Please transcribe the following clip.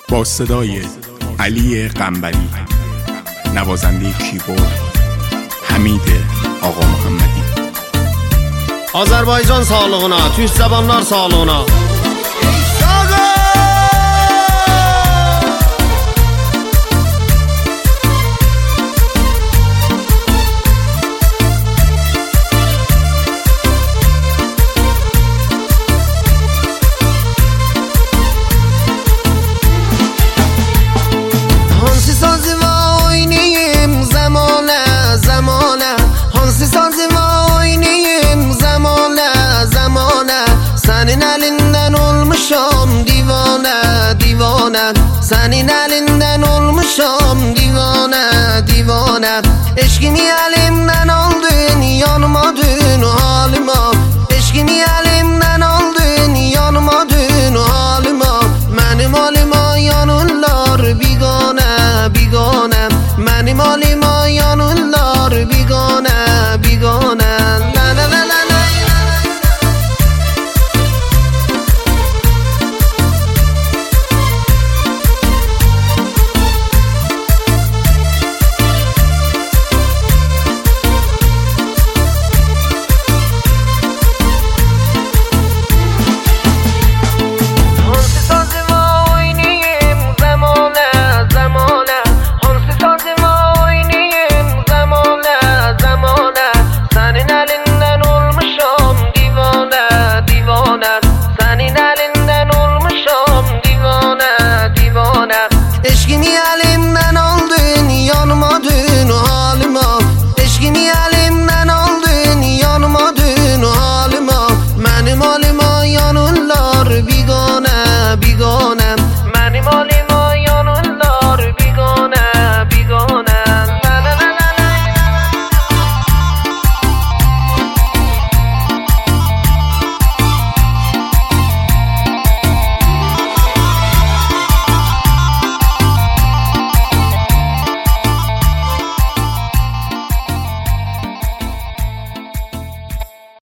با صدای علی قنبری، نوازنده کیبورد حمید آقا محمدی. Azərbaycan sağlığına, türk zabanlar sağlığına. Hansı sazı var oynayayım zamane zamane, hansı sazı var oynayayım zamane zamane. Senin elinden olmuşam divane divane, senin elinden olmuşam divane divane. Eşkimi elimden aldın, yanmadın halim